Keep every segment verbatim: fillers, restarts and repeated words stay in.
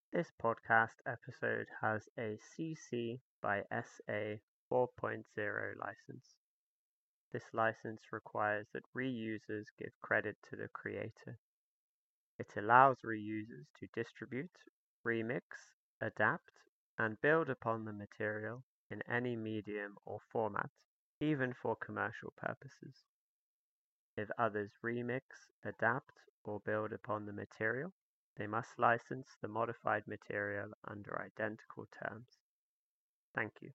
This podcast episode has a C C by S A four point zero license. This license requires that reusers give credit to the creator. It allows reusers to distribute, remix, adapt, and build upon the material in any medium or format, even for commercial purposes. If others remix, adapt, or build upon the material, they must license the modified material under identical terms. Thank you.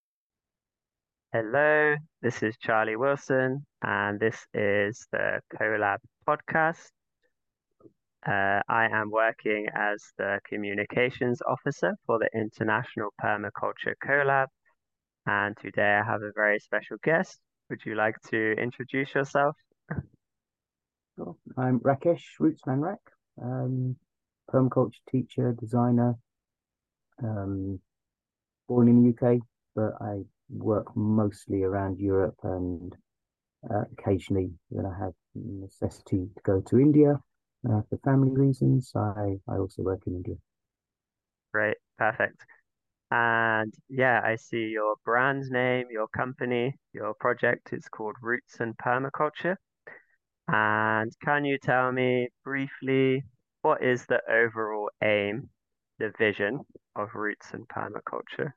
Hello, this is Charlie Wilson, and this is the Colab podcast. Uh, I am working as the communications officer for the International Permaculture Colab, and today I have a very special guest. Would you like to introduce yourself? Sure. I'm Rakesh Rootsman Rak, um, permaculture teacher, designer, um, born in the U K, but I work mostly around Europe and uh, occasionally when I have necessity to go to India uh, for family reasons, I, I also work in India. Great, perfect. And yeah, I see your brand name, your company, your project is called Roots and Permaculture. And can you tell me briefly what is the overall aim, the vision of Roots and Permaculture?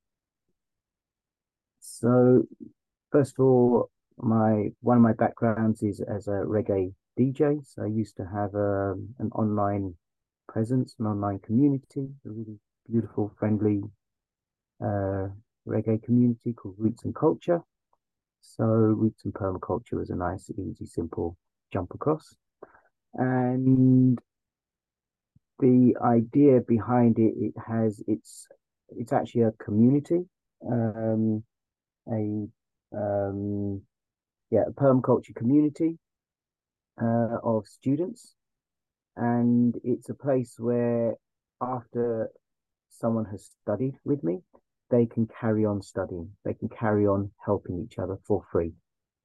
So first of all, my one of my backgrounds is as a reggae D J. So I used to have um, an online presence, an online community, a really beautiful, friendly uh, reggae community called Roots and Culture. So Roots and Permaculture was a nice, easy, simple jump across. And the idea behind it, it has it's it's actually a community, um, a um, yeah, a permaculture community uh, of students, and it's a place where after someone has studied with me, they can carry on studying. They can carry on helping each other for free.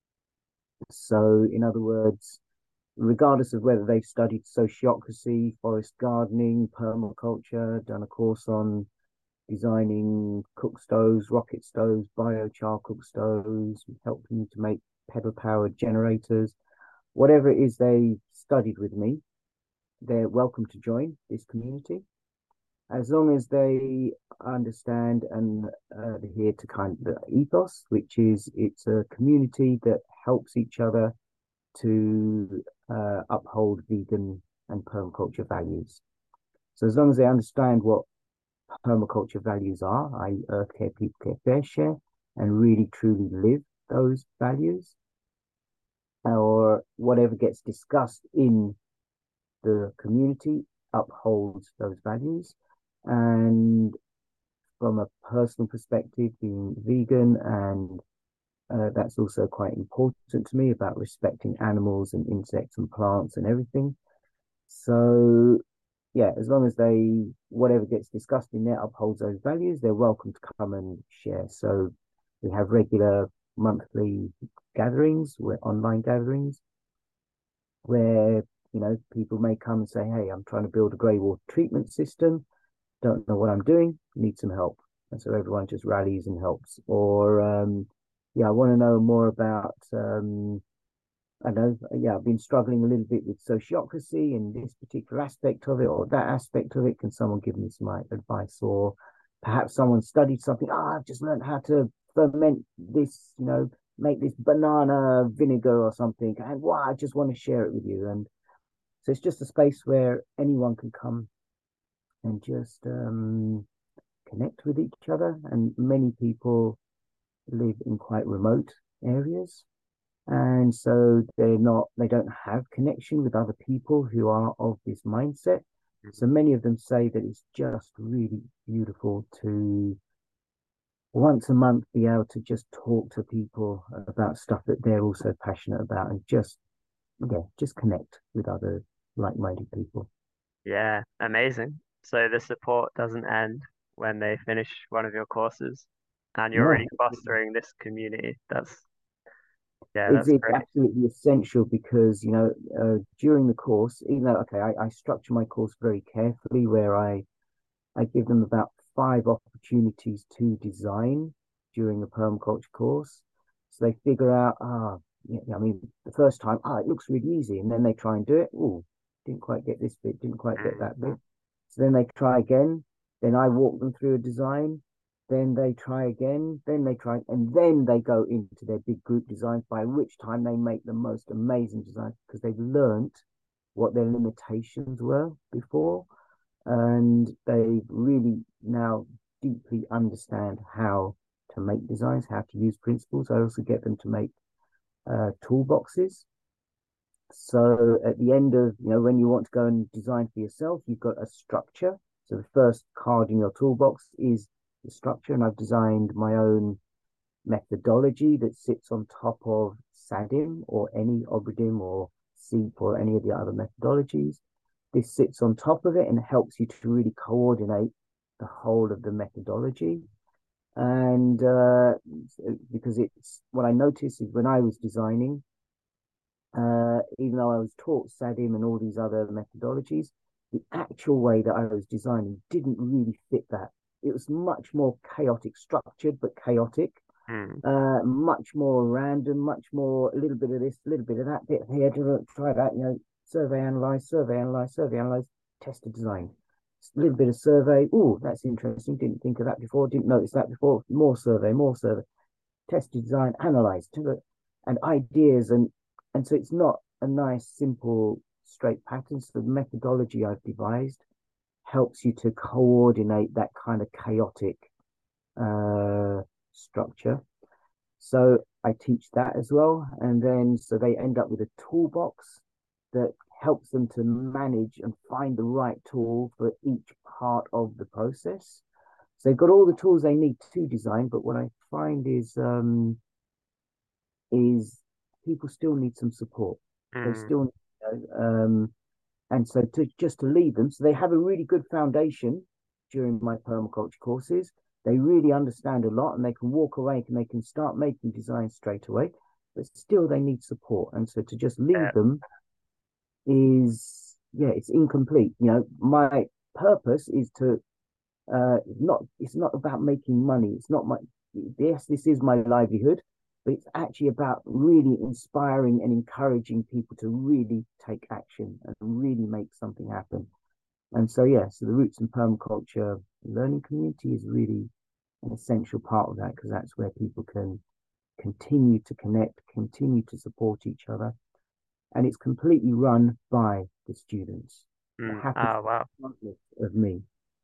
So, in other words, regardless of whether they've studied sociocracy, forest gardening, permaculture, done a course on designing cook stoves, rocket stoves, biochar cook stoves, helping to make pedal powered generators, whatever it is they studied with me, they're welcome to join this community as long as they understand and uh, adhere to kind of the ethos, which is it's a community that helps each other to uh, uphold vegan and permaculture values. So as long as they understand what permaculture values are, that is, earth care, people care, fair share, and really truly live those values, or whatever gets discussed in the community upholds those values. And from a personal perspective, being vegan, and uh, that's also quite important to me about respecting animals and insects and plants and everything. So, yeah, as long as they, whatever gets discussed in there upholds those values, they're welcome to come and share. So, we have regular monthly gatherings, we're online gatherings, where you know people may come and say, "Hey, I'm trying to build a grey water treatment system. Don't know what I'm doing. Need some help." And so everyone just rallies and helps. Or um, yeah, I want to know more about. Um, I know, yeah, I've been struggling a little bit with sociocracy and this particular aspect of it, or that aspect of it. Can someone give me some advice? Or perhaps someone studied something. Ah, oh, I've just learned how to ferment this, you know, make this banana vinegar or something. And wow, I just want to share it with you. And so it's just a space where anyone can come and just um, connect with each other. And many people live in quite remote areas. And so they're not, they don't have connection with other people who are of this mindset. So many of them say that it's just really beautiful to once a month be able to just talk to people about stuff that they're also passionate about and just, yeah, just connect with other like-minded people. Yeah, amazing. So the support doesn't end when they finish one of your courses, and you're No, really fostering this community. That's, yeah, it's that's it's great. absolutely essential because you know uh, during the course, even though okay, I, I structure my course very carefully, where I I give them about five opportunities to design during a permaculture course. So they figure out, ah, yeah, I mean, the first time, ah, it looks really easy. And then they try and do it. Oh, didn't quite get this bit, didn't quite get that bit. So then they try again. Then I walk them through a design. Then they try again. Then they try, and then they go into their big group designs, by which time they make the most amazing designs because they've learned what their limitations were before. And they really now deeply understand how to make designs, how to use principles. I also get them to make uh, toolboxes. So at the end of, you know, when you want to go and design for yourself, you've got a structure. So the first card in your toolbox is the structure, and I've designed my own methodology that sits on top of SADIM or any OBRDIM or SEEP or any of the other methodologies. This sits on top of it and helps you to really coordinate the whole of the methodology. And uh, because it's what I noticed is when I was designing, uh, even though I was taught SADIM and all these other methodologies, the actual way that I was designing didn't really fit that. It was much more chaotic, structured, but chaotic. Mm. Uh, much more random, much more a little bit of this, a little bit of that bit here, try that, you know, survey, analyze, survey, analyze, survey, analyze, test a design. A little bit of survey. Oh, that's interesting. Didn't think of that before. Didn't notice that before. More survey, more survey. Test design, analyze, and ideas. And, and so it's not a nice, simple, straight pattern. So the methodology I've devised helps you to coordinate that kind of chaotic uh, structure. So I teach that as well. And then so they end up with a toolbox that helps them to manage and find the right tool for each part of the process. So they've got all the tools they need to design, but what I find is um, is people still need some support. Mm. They still, you know, um, and so to just to leave them, so they have a really good foundation during my permaculture courses. They really understand a lot, and they can walk away and they can start making designs straight away. But still, they need support, and so to just leave yeah. them is yeah, it's incomplete. You know, my purpose is to uh, not. It's not about making money. It's not my. Yes, this is my livelihood, but it's actually about really inspiring and encouraging people to really take action and really make something happen. And so, yeah, so the Roots and Permaculture learning community is really an essential part of that, because that's where people can continue to connect, continue to support each other. And it's completely run by the students. Mm. Oh, wow. Of me.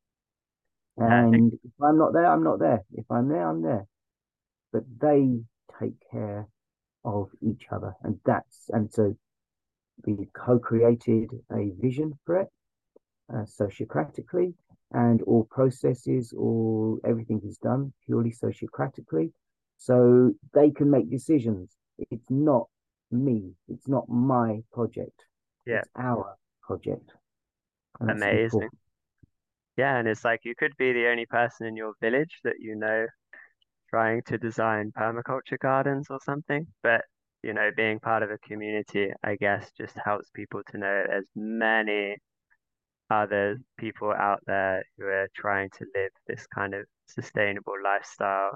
And think... if I'm not there, I'm not there. If I'm there, I'm there. But they take care of each other. And that's, and so we co-created a vision for it, uh, sociocratically, and all processes, all everything is done purely sociocratically. So they can make decisions. It's not me. It's not my project. Yeah. It's our project. Amazing. Important. Yeah, and it's like you could be the only person in your village that you know trying to design permaculture gardens or something, but you know, being part of a community, I guess, just helps people to know there's many other people out there who are trying to live this kind of sustainable lifestyle.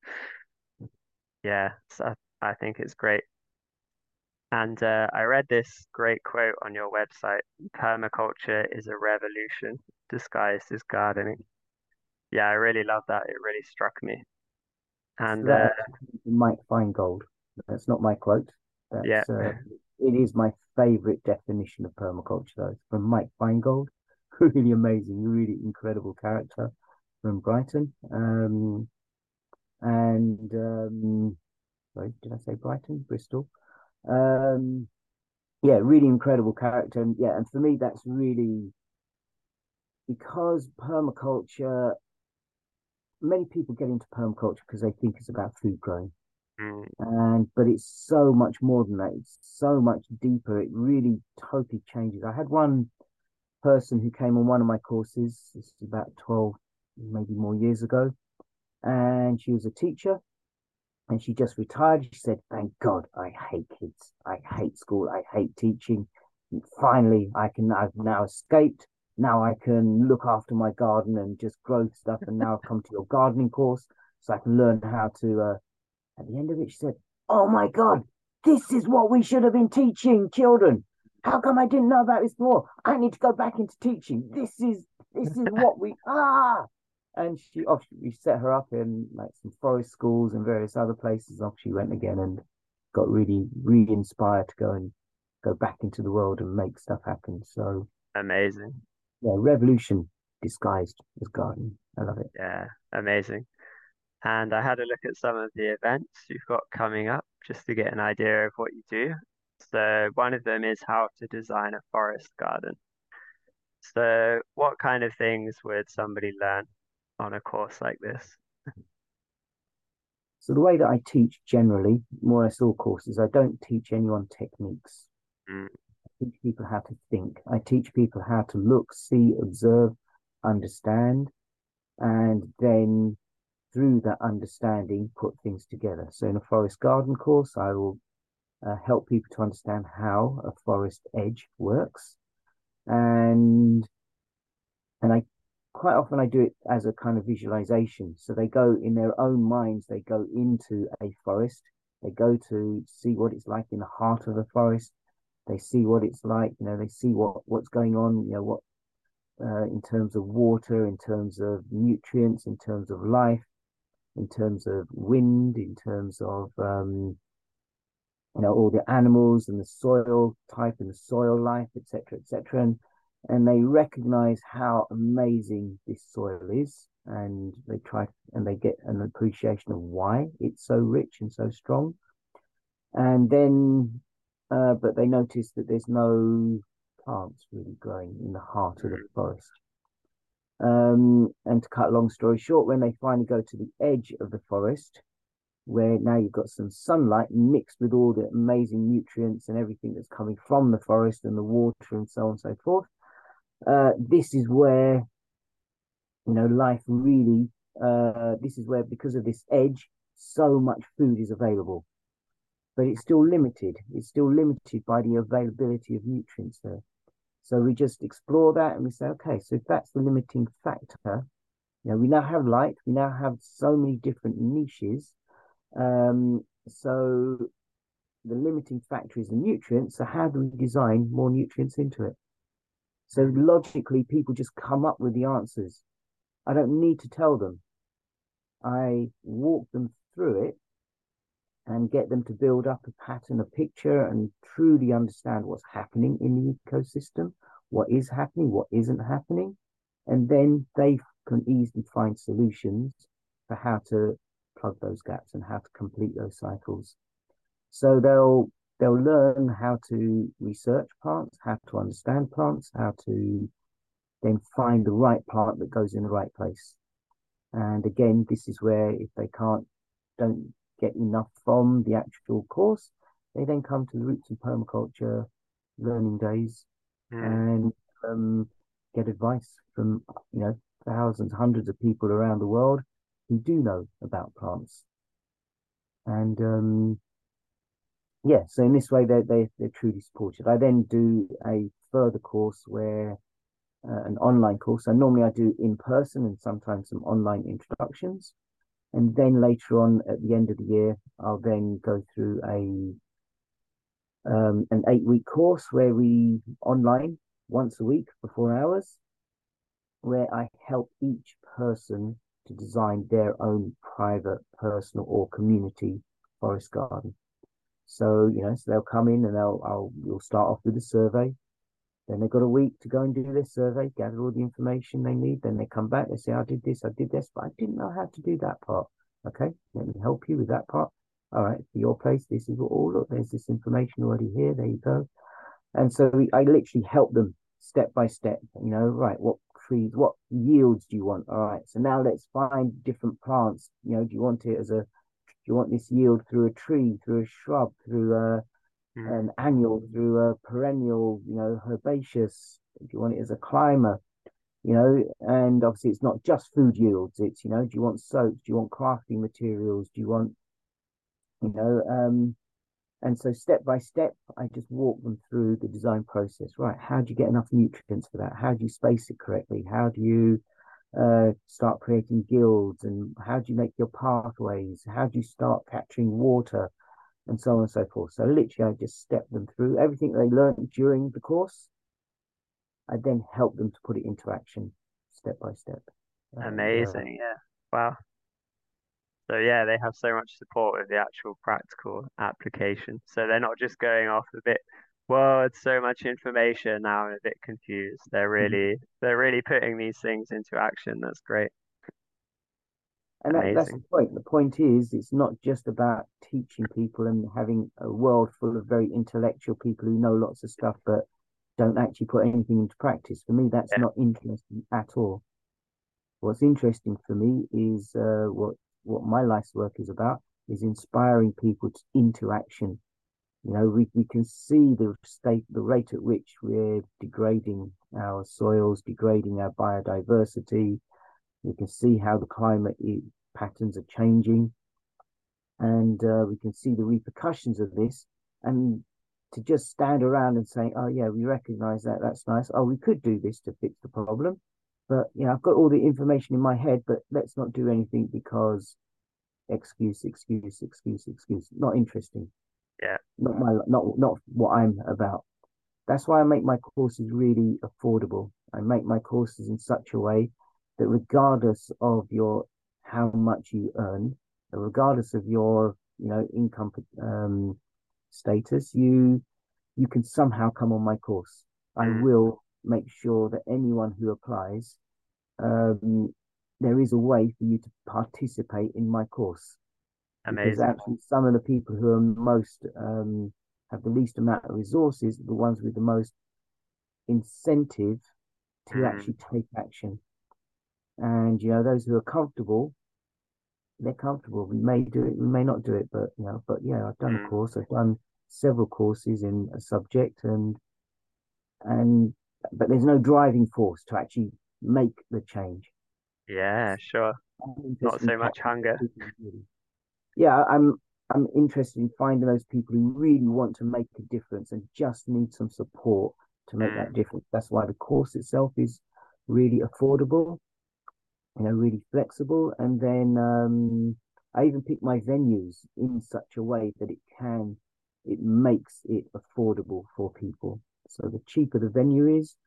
Yeah, so I think it's great. And uh, I read this great quote on your website: permaculture is a revolution disguised as gardening. Yeah, I really love that. It really struck me. And so that uh, Mike Feingold. That's not my quote. That's, yeah. Uh, it is my favorite definition of permaculture, though. It's from Mike Feingold. Really amazing, really incredible character from Brighton. Um, and um, sorry, did I say Brighton? Bristol. Um, yeah, really incredible character. And yeah, and for me, that's really because permaculture, many people get into permaculture because they think it's about food growing. Mm. And but it's so much more than that. It's so much deeper. It really totally changes. I had one person who came on one of my courses, this is about twelve, maybe more years ago, and she was a teacher, and she just retired. She said, thank God, I hate kids. I hate school. I hate teaching. And finally, I can, I've now escaped. now I can look after my garden and just grow stuff. And now I've come to your gardening course, so I can learn how to. Uh, at the end of it, she said, "Oh my God, this is what we should have been teaching children. How come I didn't know about this before? I need to go back into teaching. This is this is what we ah." And she off we set her up in like some forest schools and various other places. Off she went again and got really re-inspired to go and go back into the world and make stuff happen. So Amazing. yeah, revolution disguised as gardening. I love it. Yeah, amazing. And I had a look at some of the events you've got coming up just to get an idea of what you do. So one of them is how to design a forest garden. So what kind of things would somebody learn on a course like this? So the way that I teach generally, more or less all courses, I don't teach anyone techniques. Mm, I teach people how to think. I teach people how to look, see, observe, understand, and then through that understanding, put things together. So in a forest garden course, I will uh, help people to understand how a forest edge works, and and I quite often I do it as a kind of visualization. So they go in their own minds, they go into a forest, they go to see what it's like in the heart of the forest. They see what it's like, you know, they see what what's going on, you know, what uh, in terms of water, in terms of nutrients, in terms of life, in terms of wind, in terms of um, you know, all the animals and the soil type and the soil life, et cetera, et cetera. And and they recognize how amazing this soil is, and they try and they get an appreciation of why it's so rich and so strong. And then, uh, but they notice that there's no plants really growing in the heart of the mm, forest. Um, and to cut a long story short, when they finally go to the edge of the forest, where now you've got some sunlight mixed with all the amazing nutrients and everything that's coming from the forest and the water and so on and so forth. Uh, this is where, you know, life really, uh, this is where, because of this edge, so much food is available, but it's still limited. It's still limited by the availability of nutrients there. So we just explore that and we say, okay, so if that's the limiting factor, you know, we now have light, we now have so many different niches. Um, so the limiting factor is the nutrients. So how do we design more nutrients into it? So mm, logically, people just come up with the answers. I don't need to tell them. I walk them through it and get them to build up a pattern, a picture, and truly understand what's happening in the ecosystem, what is happening, what isn't happening. And then they can easily find solutions for how to plug those gaps and how to complete those cycles. So they'll they'll learn how to research plants, how to understand plants, how to then find the right plant that goes in the right place. And again, this is where if they can't don't get enough from the actual course, they then come to the Roots in Permaculture learning days mm. and um, get advice from you know thousands, hundreds of people around the world who do know about plants. And um, yeah, so in this way, they they they're truly supported. I then do a further course where uh, an online course. So normally I do in person and sometimes some online introductions, and then later on at the end of the year, I'll then go through a um, an eight week course where we online once a week for four hours, where I help each person to design their own private, personal, or community forest garden. So, you know, so they'll come in and they'll, I'll, we'll start off with a survey. Then they've got a week to go and do this survey, gather all the information they need. Then they come back, they say, I did this, I did this, but I didn't know how to do that part. Okay, let me help you with that part. All right, for your place, this is what, oh, look, there's this information already here. There you go. And so we, I literally help them step by step, you know, right, what trees, what yields do you want? All right, so now let's find different plants. You know, do you want it as a, do you want this yield through a tree, through a shrub, through a, Mm, an annual, through a perennial, you know, herbaceous? Do you want it as a climber? You know, and obviously it's not just food yields. It's, you know, do you want soaps? Do you want crafting materials? Do you want, you know, um, And so step by step, I just walk them through the design process. Right, how do you get enough nutrients for that? How do you space it correctly? How do you uh, start creating guilds? And how do you make your pathways? How do you start capturing water? And so on and so forth. So literally, I just step them through everything they learned during the course. I then help them to put it into action step by step. And uh, Amazing. Yeah. Wow. So yeah, they have so much support with the actual practical application. So they're not just going off a bit, well, it's so much information now, I'm a bit confused. They're really they're really putting these things into action. That's great. and that, that's the Amazing. point. The point is, it's not just about teaching people and having a world full of very intellectual people who know lots of stuff, but don't actually put anything into practice. For me, that's Yeah. not interesting at all. What's interesting for me is uh, what what my life's work is about is inspiring people to, into action. You know, we, we can see the state, the rate at which we're degrading our soils, degrading our biodiversity. We can see how the climate patterns are changing, and uh, we can see the repercussions of this. And to just stand around and say, "Oh yeah, we recognise that. That's nice. Oh, we could do this to fix the problem." But you know, I've got all the information in my head, but let's not do anything because excuse, excuse, excuse, excuse. Not interesting. Yeah. Not my, not not what I'm about. That's why I make my courses really affordable. I make my courses in such a way that regardless of your how much you earn, regardless of your you know income um, status, you you can somehow come on my course. I Mm, will make sure that anyone who applies, um, there is a way for you to participate in my course because amazing. actually some of the people who are most um, have the least amount of resources are the ones with the most incentive to Mm, actually take action. And you know, those who are comfortable, they're comfortable. We may do it, we may not do it, but you know, but yeah, I've done a mm. course, I've done several courses in a subject, and and but there's no driving force to actually make the change. Yeah, sure. I'm Not interested in so much catching those hunger. people who really. Yeah, I'm I'm interested in finding those people who really want to make a difference and just need some support to make Mm, that difference. That's why the course itself is really affordable, you know, really flexible. And then um, I even pick my venues in such a way that it can, it makes it affordable for people. So the cheaper the venue is,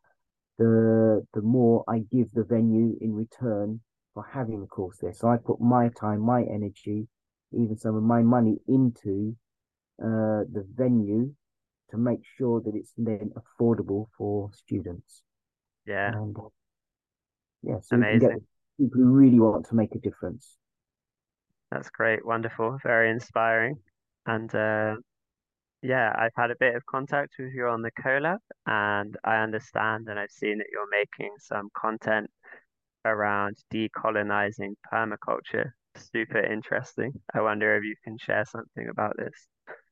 the the more I give the venue in return for having the course there. So I put my time, my energy, even some of my money into uh, the venue to make sure that it's then affordable for students. yeah, And uh, yeah, so we can get amazing. the people who really want to make a difference. That's great. Wonderful. Very inspiring. And uh, yeah, I've had a bit of contact with you on the collab, and I understand and I've seen that you're making some content around decolonizing permaculture. Super interesting. I wonder if you can share something about this.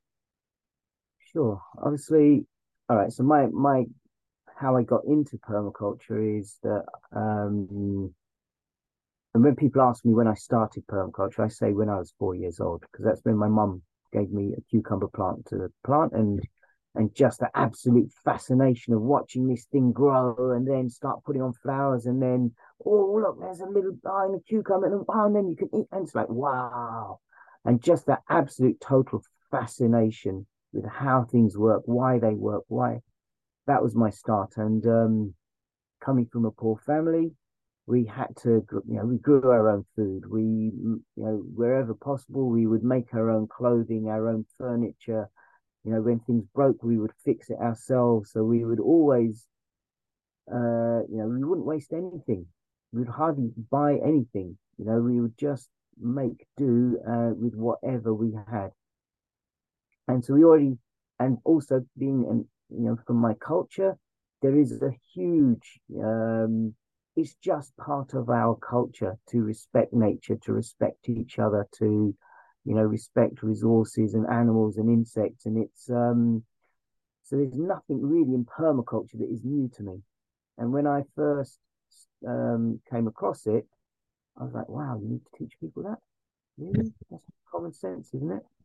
Sure. Obviously, all right. So my my how I got into permaculture is that um, and when people ask me when I started permaculture, I say when I was four years old, because that's when my mum gave me a cucumber plant to plant, and and just the absolute fascination of watching this thing grow and then start putting on flowers, and then oh look, there's a little tiny a cucumber, and, oh, and then you can eat, and it's like wow, and just that absolute total fascination with how things work, why they work, why that was my start, and um, coming from a poor family, we had to, you know, we grew our own food. We, you know, wherever possible, we would make our own clothing, our own furniture. You know, when things broke, we would fix it ourselves. So we would always, uh, you know, we wouldn't waste anything. We'd hardly buy anything. You know, we would just make do uh, with whatever we had. And so we already, and also being, and you know, from my culture, there is a huge, um, it's just part of our culture to respect nature, to respect each other, to, you know, respect resources and animals and insects. And it's, um, so there's nothing really in permaculture that is new to me. And when I first um, came across it, I was like, wow, you need to teach people that? Really? That's common sense, isn't it?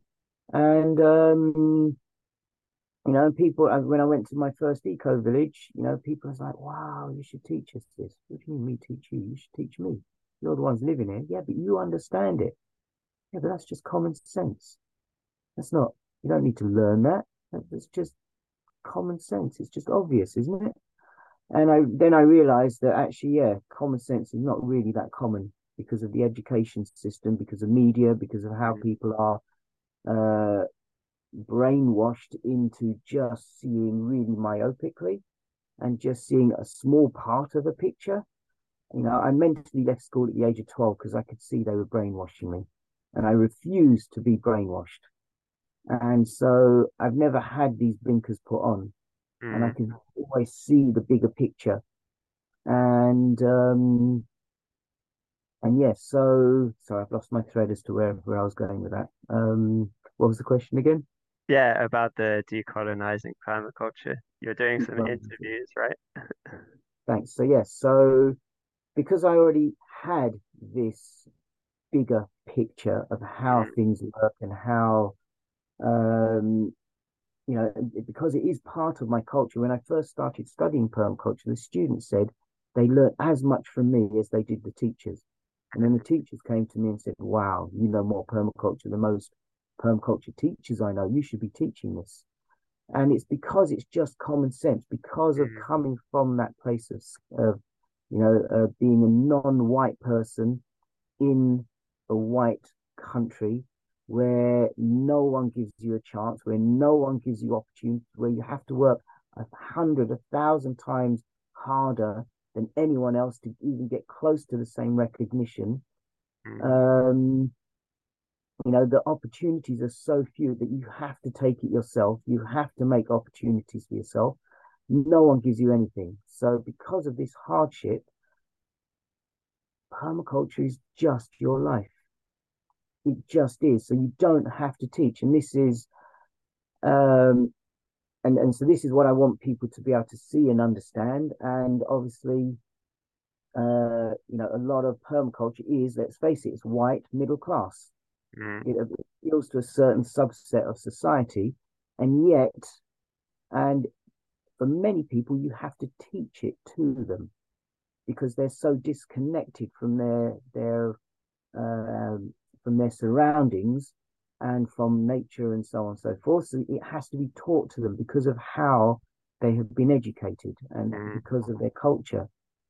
And um, you know, people, when I went to my first eco village, you know, people was like, wow, you should teach us this. What do you mean, me teach you? You should teach me. You're the ones living here. Yeah, but you understand it. Yeah, but that's just common sense. That's not, you don't need to learn that. It's just common sense. It's just obvious, isn't it? And I then I realized that actually, yeah, common sense is not really that common because of the education system, because of media, because of how Mm, people are uh, brainwashed into just seeing really myopically and just seeing a small part of a picture. You know, I mentally left school at the age of twelve because I could see they were brainwashing me, and I refused to be brainwashed. And so I've never had these blinkers put on, and I mm. can always see the bigger picture. And um, and yes, yeah, so sorry, I've lost my thread as to where where I was going with that. Um, what was the question again? Yeah, about the decolonizing permaculture. You're doing some interviews, right? Thanks. So yes, so because I already had this bigger picture of how Mm, things work and how um, you know, because it is part of my culture. When I first started studying permaculture, the students said they learned as much from me as they did the teachers. And then the teachers came to me and said, wow, you know more permaculture than most permaculture teachers I know. You should be teaching this. And it's because it's just common sense, because of mm, coming from that place of, of you know, uh, being a non-white person in a white country where no one gives you a chance, where no one gives you opportunity, where you have to work a hundred, a thousand times harder than anyone else to even get close to the same recognition. mm, Um, you know, the opportunities are so few that you have to take it yourself. You have to make opportunities for yourself. No one gives you anything. So, because of this hardship, permaculture is just your life. It just is. So you don't have to teach. And this is um and, and so this is what I want people to be able to see and understand. And obviously, uh, you know, a lot of permaculture is, let's face it, it's white middle class. mm, It appeals to a certain subset of society, and yet, and for many people, you have to teach it to them because they're so disconnected from their their um, from their surroundings and from nature and so on and so forth. So it has to be taught to them because of how they have been educated and mm, because of their culture.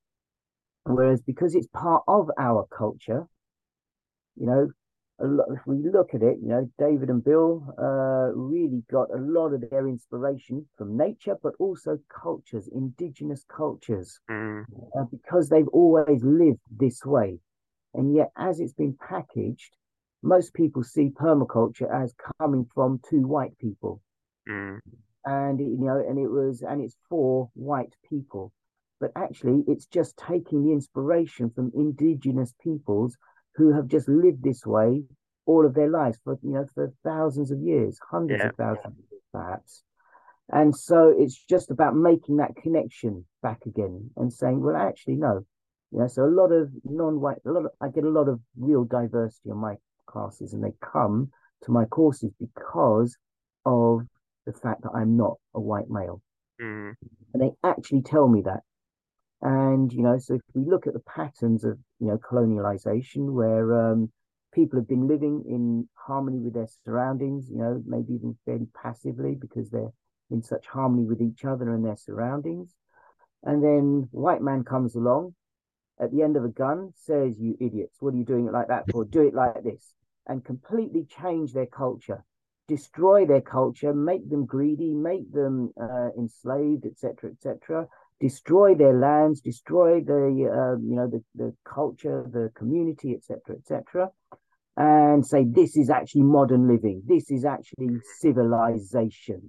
Whereas because it's part of our culture, you know, a lot, if we look at it, you know, David and Bill uh, really got a lot of their inspiration from nature, but also cultures, indigenous cultures, mm, uh, because they've always lived this way. And yet, as it's been packaged, most people see permaculture as coming from two white people. mm, And, you know, and it was, and it's for white people. But actually, it's just taking the inspiration from indigenous peoples who have just lived this way all of their lives for, you know, for thousands of years, hundreds yeah, of thousands of years, perhaps. And so it's just about making that connection back again and saying, well, actually, no. You know, so a lot of non-white, a lot of, I get a lot of real diversity on my classes, and they come to my courses because of the fact that I'm not a white male. mm, And they actually tell me that. And, you know, so if we look at the patterns of, you know, colonialization, where um, people have been living in harmony with their surroundings, you know, maybe even fairly passively because they're in such harmony with each other and their surroundings. And then white man comes along at the end of a gun, says, you idiots, what are you doing it like that for? Do it like this. And completely change their culture, destroy their culture, make them greedy, make them uh, enslaved, et cetera, et cetera. Destroy their lands, destroy the uh, you know the, the culture, the community, et cetera, et cetera, and say this is actually modern living. This is actually civilization.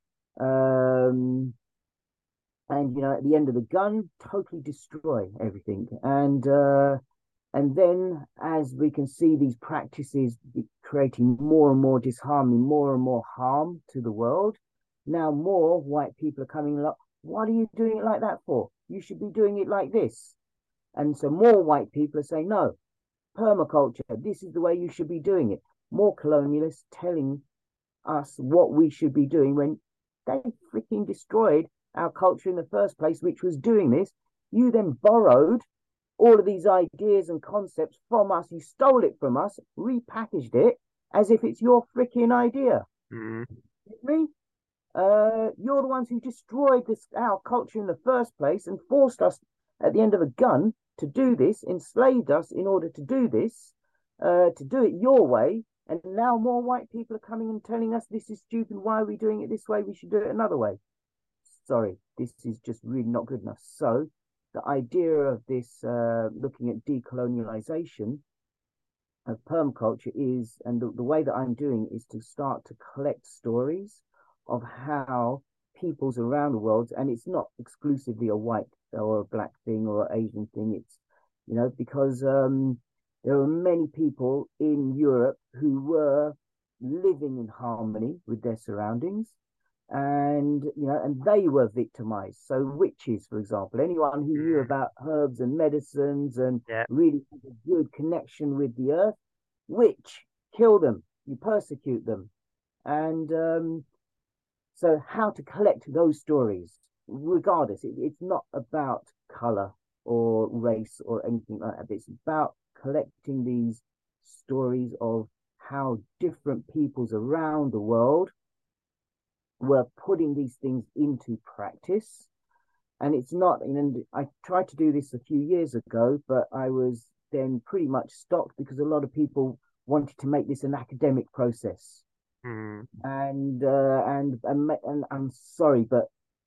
Um, and you know, at the end of the gun, totally destroy everything. And uh, and then, as we can see, these practices creating more and more disharmony, more and more harm to the world. Now, more white people are coming along. What are you doing it like that for? You should be doing it like this. And so, more white people are saying, no, permaculture, this is the way you should be doing it. More colonialists telling us what we should be doing when they freaking destroyed our culture in the first place, which was doing this. You then borrowed all of these ideas and concepts from us. You stole it from us, repackaged it as if it's your freaking idea. Mm. Me? Uh, you're the ones who destroyed this our culture in the first place and forced us at the end of a gun to do this, enslaved us in order to do this, uh, to do it your way. And now more white people are coming and telling us this is stupid. Why are we doing it this way? We should do it another way. Sorry, this is just really not good enough. So the idea of this, uh, looking at decolonialization of permaculture is, and the, the way that I'm doing is to start to collect stories of how peoples around the world, and it's not exclusively a white or a black thing or an Asian thing. It's, you know, because um, there are many people in Europe who were living in harmony with their surroundings, and you know, and they were victimized. So witches, for example, anyone who knew Mm. about herbs and medicines and Yeah. really had a good connection with the earth, witch, kill them, you persecute them. And um, so how to collect those stories, regardless, it, it's not about color or race or anything like that. It's about collecting these stories of how different peoples around the world were putting these things into practice. And it's not, and I tried to do this a few years ago, but I was then pretty much stopped because a lot of people wanted to make this an academic process. Mm. And uh, and, and and I'm sorry, but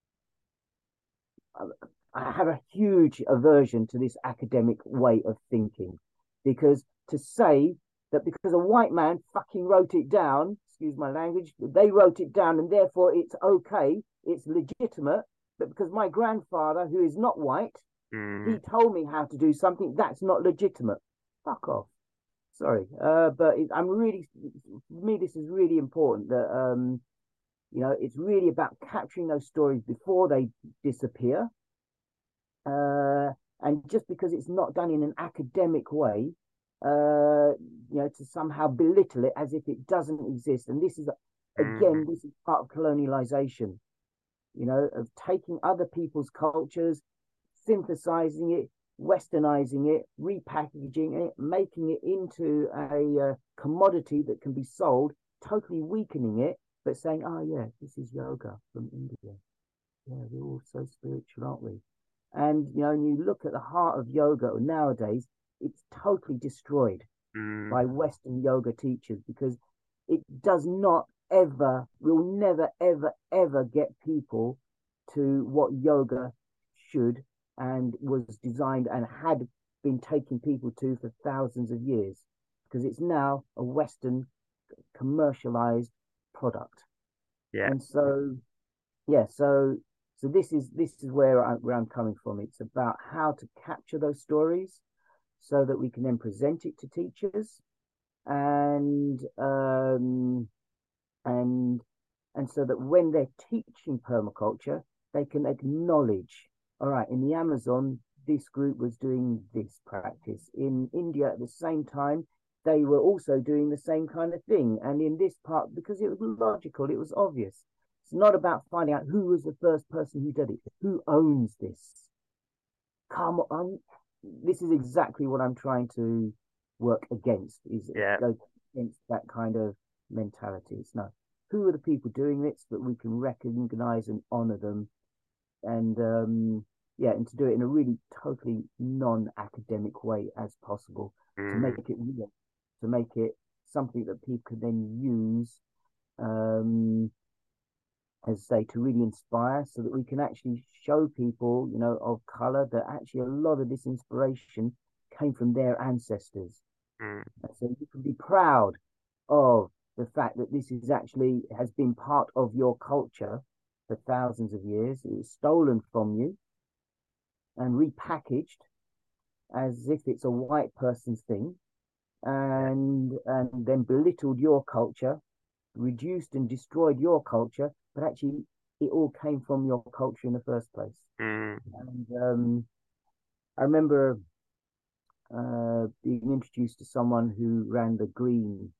I have a huge aversion to this academic way of thinking, because to say that because a white man fucking wrote it down, excuse my language, they wrote it down and therefore it's okay, it's legitimate, but because my grandfather, who is not white, Mm. he told me how to do something, that's not legitimate. Fuck off. Sorry, uh, but it, I'm really, for me, this is really important that um, you know, it's really about capturing those stories before they disappear. Uh, and just because it's not done in an academic way, uh, you know, to somehow belittle it as if it doesn't exist. And this is, Mm. again, this is part of colonialization, you know, of taking other people's cultures, synthesizing it, westernizing it, repackaging it, making it into a uh, commodity that can be sold, totally weakening it, but saying, oh, yeah, this is yoga from India. Yeah, we're all so spiritual, aren't we? And, you know, and you look at the heart of yoga nowadays, it's totally destroyed Mm. by Western yoga teachers because it does not ever, will never, ever, ever get people to what yoga should and was designed and had been taking people to for thousands of years, because it's now a Western commercialized product. Yeah. And so, yeah, so so this is this is where I where I'm coming from. It's about how to capture those stories so that we can then present it to teachers, and um and and so that when they're teaching permaculture, they can acknowledge, all right, in the Amazon, this group was doing this practice. In India, at the same time, they were also doing the same kind of thing. And in this part, because it was logical, it was obvious. It's not about finding out who was the first person who did it, who owns this. Come on, this is exactly what I'm trying to work against. Is Yeah. go against that kind of mentality. It's no, who are the people doing this that we can recognize and honor them, and um, yeah, and to do it in a really totally non-academic way as possible, to make Mm. it real, to make it something that people can then use, um, as I say, to really inspire, so that we can actually show people, you know, of color that actually a lot of this inspiration came from their ancestors. Mm. And so you can be proud of the fact that this is actually has been part of your culture for thousands of years. It was stolen from you and repackaged as if it's a white person's thing, Yeah. and and then belittled your culture, reduced and destroyed your culture, but actually it all came from your culture in the first place. Mm. And um, I remember uh, being introduced to someone who ran the Green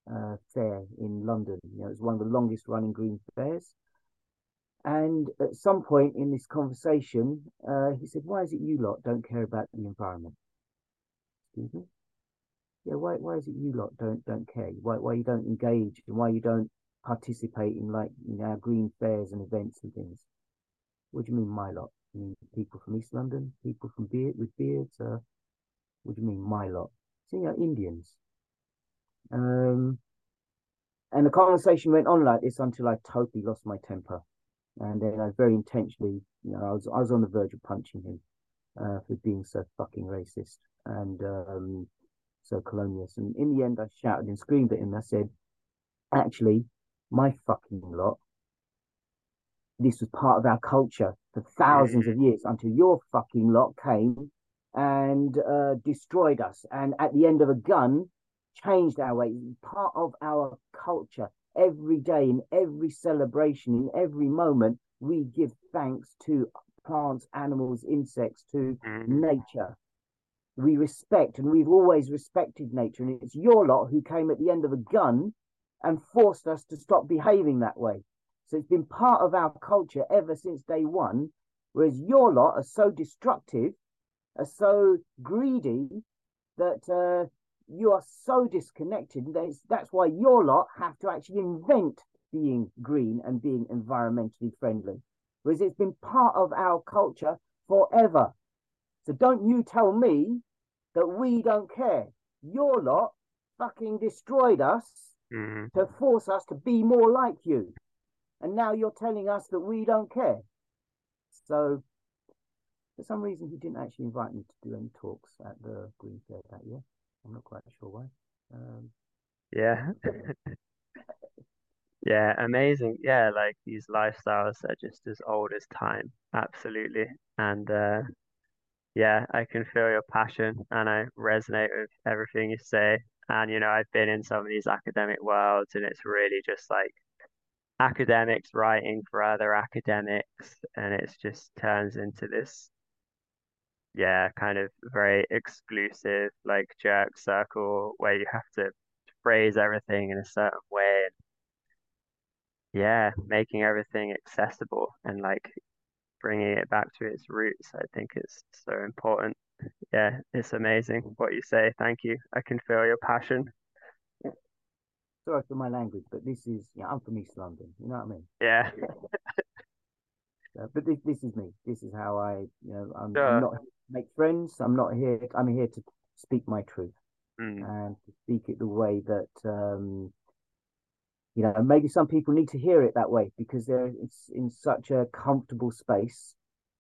uh, fair in London. You know, it was one of the longest running green fairs. And at some point in this conversation, uh, he said, "Why is it you lot don't care about the environment?" Excuse me. Yeah, why why is it you lot don't don't care? Why why you don't engage and why you don't participate in like you know our green fairs and events and things? What do you mean my lot? You mean people from East London, people from beard with beards? Uh, what do you mean my lot? So, you know, Indians. Um, and the conversation went on like this until I totally lost my temper, and then I very intentionally, you know, I was I was on the verge of punching him uh, for being so fucking racist and um, so colonialist. And in the end, I shouted and screamed at him. I said, "Actually, my fucking lot, this was part of our culture for thousands Mm, of years until your fucking lot came and uh, destroyed us. And at the end of a gun, changed our way. Part of our culture. Every day, in every celebration, in every moment, we give thanks to plants, animals, insects, to mm, nature. We respect, and we've always respected nature. And it's your lot who came at the end of a gun and forced us to stop behaving that way. So it's been part of our culture ever since day one. Whereas your lot are so destructive, are so greedy that uh, you are so disconnected. That's, that's why your lot have to actually invent being green and being environmentally friendly. Whereas it's been part of our culture forever. So don't you tell me that we don't care. Your lot fucking destroyed us mm. to force us to be more like you. And now you're telling us that we don't care. So for some reason, he didn't actually invite me to do any talks at the Green Fair that year. I'm not quite sure why. Um, yeah. Yeah. Yeah, amazing. Yeah, like these lifestyles are just as old as time. Absolutely. And uh yeah, I can feel your passion and I resonate with everything you say. And you know, I've been in some of these academic worlds and it's really just like academics writing for other academics and it's just turns into this, yeah, kind of very exclusive, like jerk circle where you have to phrase everything in a certain way. Yeah, making everything accessible and like bringing it back to its roots, I think is so important. Yeah, it's amazing what you say. Thank you. I can feel your passion. Yeah. Sorry for my language, but this is, yeah, I'm from East London. You know what I mean? Yeah, Uh, but this, this is me. This is how I, you know, I'm, I'm sure. not here to make friends. I'm not here. I'm here to speak my truth Mm, and to speak it the way that, um, you know, maybe some people need to hear it that way because they're it's in such a comfortable space.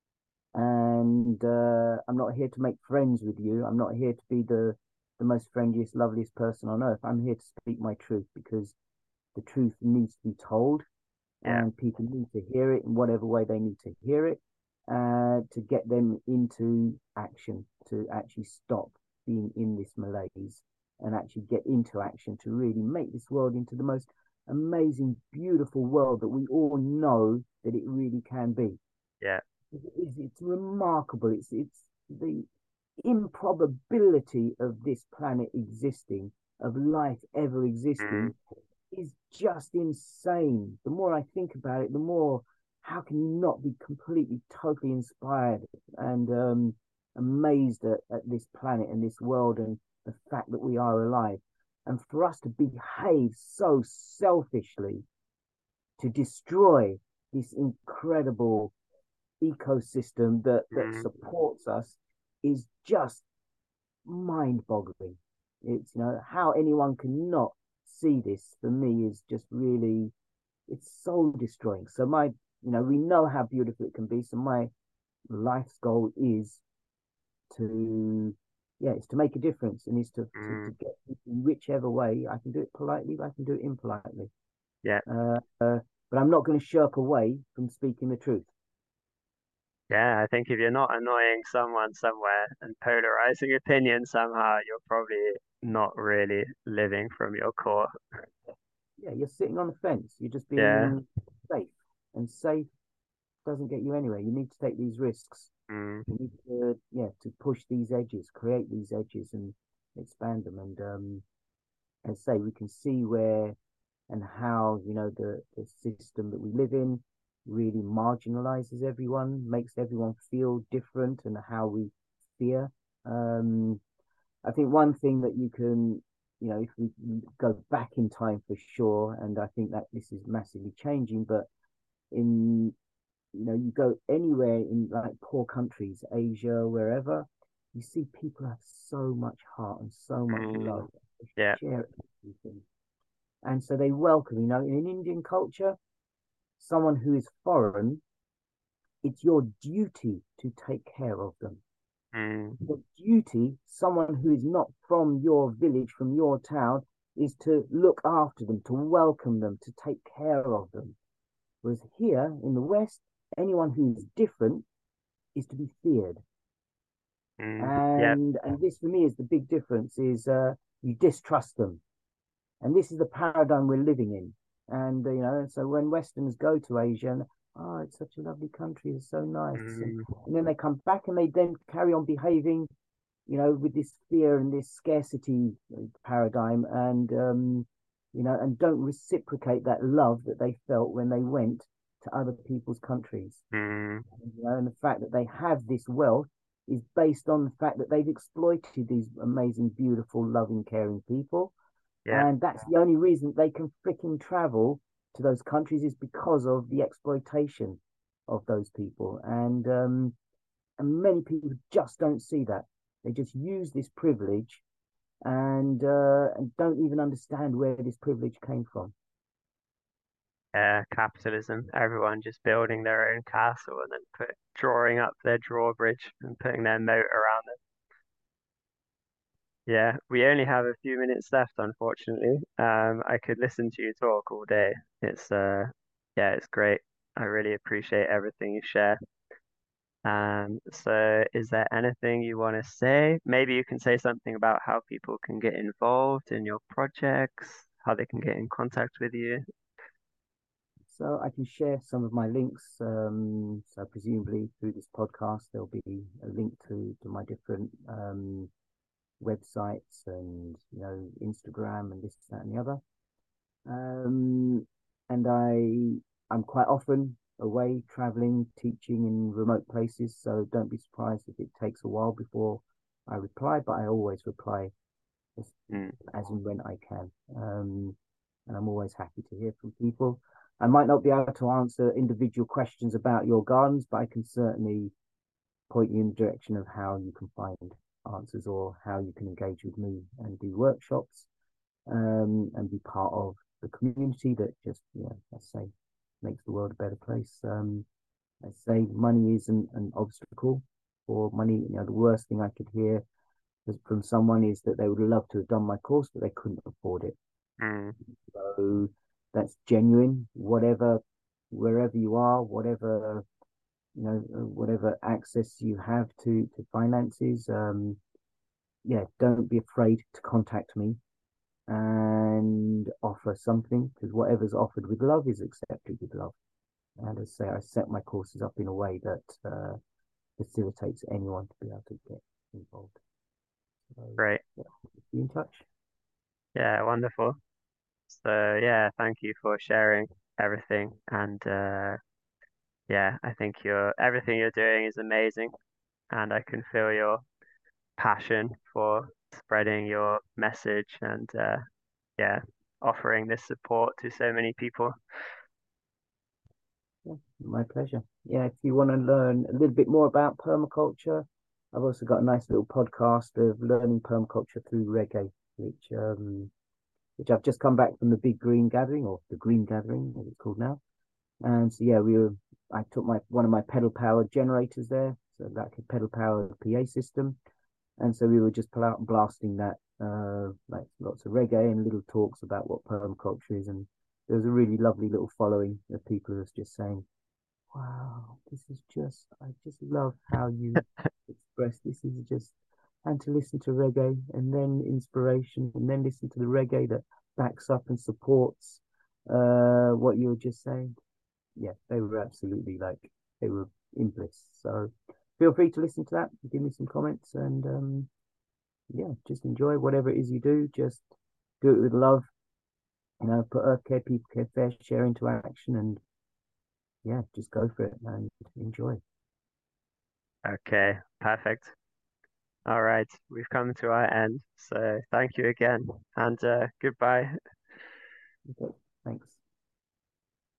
And uh, I'm not here to make friends with you. I'm not here to be the the most friendliest, loveliest person on earth. I'm here to speak my truth because the truth needs to be told, yeah, and people need to hear it in whatever way they need to hear it, uh, to get them into action, to actually stop being in this malaise and actually get into action to really make this world into the most amazing, beautiful world that we all know that it really can be. yeah. It's, it's remarkable. It's it's the improbability of this planet existing, of life ever Mm, existing, is just insane. The more I think about it, the more how can you not be completely, totally inspired and um, amazed at, at this planet and this world and the fact that we are alive. And for us to behave so selfishly to destroy this incredible ecosystem that that mm, supports us is just mind-boggling. It's you know how anyone can not see this for me is just really it's soul destroying. So my you know we know how beautiful it can be. So my life's goal is to yeah, it's to make a difference and is to, to, to mm. get in whichever way I can do it politely, I can do it impolitely. Yeah, Uh, uh, but I'm not going to shirk away from speaking the truth. yeah. I think if you're not annoying someone somewhere and polarizing opinion somehow, you're probably not really living from your core. Yeah, you're sitting on the fence. You're just Yeah. being safe, and safe doesn't get you anywhere. You need to take these risks. Mm, You need to, yeah, to push these edges, create these edges, and expand them. And um, as I say, we can see where and how, you know, the, the system that we live in really marginalizes everyone, makes everyone feel different, and how we fear. Um, I think one thing that you can, you know, if we go back in time for sure, and I think that this is massively changing, but in, you know, you go anywhere in like poor countries, Asia, wherever, you see people have so much heart and so much Mm, love. They yeah. share everything. And so they welcome, you know, in an Indian culture, someone who is foreign, it's your duty to take care of them. Mm, The duty, someone who is not from your village, from your town, is to look after them, to welcome them, to take care of them. Whereas here in the West, anyone who is different is to be feared. mm, yeah. And and this for me is the big difference is uh, you distrust them. And this is the paradigm we're living in. And uh, you know, so when Westerners go to Asia, and oh, it's such a lovely country, it's so nice, and, Mm, and then they come back and they then carry on behaving, you know, with this fear and this scarcity paradigm, and um, you know, and don't reciprocate that love that they felt when they went to other people's countries. mm, You know, and the fact that they have this wealth is based on the fact that they've exploited these amazing, beautiful, loving, caring people, yeah. and that's the only reason they can freaking travel to those countries is because of the exploitation of those people. And um, and many people just don't see that. They just use this privilege and uh, and don't even understand where this privilege came from. Uh, capitalism, everyone just building their own castle and then put drawing up their drawbridge and putting their moat around it. Yeah, we only have a few minutes left, unfortunately. Um, I could listen to you talk all day. It's uh, yeah, it's great. I really appreciate everything you share. Um, so is there anything you want to say? Maybe you can say something about how people can get involved in your projects, how they can get in contact with you. So I can share some of my links. Um, so presumably through this podcast, there'll be a link to to my different um, websites and you know Instagram and this, that, and the other. Um, and I I'm quite often away traveling, teaching in remote places. So don't be surprised if it takes a while before I reply, but I always reply as, Mm, as and when I can. Um, and I'm always happy to hear from people. I might not be able to answer individual questions about your gardens, but I can certainly point you in the direction of how you can find answers or how you can engage with me and do workshops um, and be part of the community that just, yeah, let's say, makes the world a better place. Um, I say money isn't an obstacle for money. You know, the worst thing I could hear from someone is that they would love to have done my course, but they couldn't afford it. mm, So that's genuine. Whatever, wherever you are, whatever you know, whatever access you have to to finances, um, yeah, don't be afraid to contact me and offer something because whatever's offered with love is accepted with love. And as I say, I set my courses up in a way that uh, facilitates anyone to be able to get involved. So, great. yeah, be in touch. Yeah, wonderful. So yeah, thank you for sharing everything. And uh, yeah, I think you're everything you're doing is amazing, and I can feel your passion for spreading your message and uh, yeah, offering this support to so many people. Yeah, my pleasure. Yeah, if you want to learn a little bit more about permaculture, I've also got a nice little podcast of learning permaculture through reggae, which um, which I've just come back from the Big Green Gathering or the Green Gathering, as it's called now. And so yeah, we were. I took my one of my pedal powered generators there, so that could pedal power P A system, and so we were just pull out blasting that, uh, like lots of reggae and little talks about what permaculture is, and there was a really lovely little following of people who was just saying, "Wow, this is just, I just love how you express this. Is just." And to listen to reggae and then inspiration and then listen to the reggae that backs up and supports uh, what you were just saying. Yeah, they were absolutely like they were in bliss. So feel free to listen to that, give me some comments, and um, yeah, just enjoy whatever it is you do. Just do it with love, you know, put Earth Care, People Care, Fair Share into action, and yeah, just go for it and enjoy. Okay, perfect. All right, we've come to our end. So thank you again and uh, goodbye. Okay, thanks.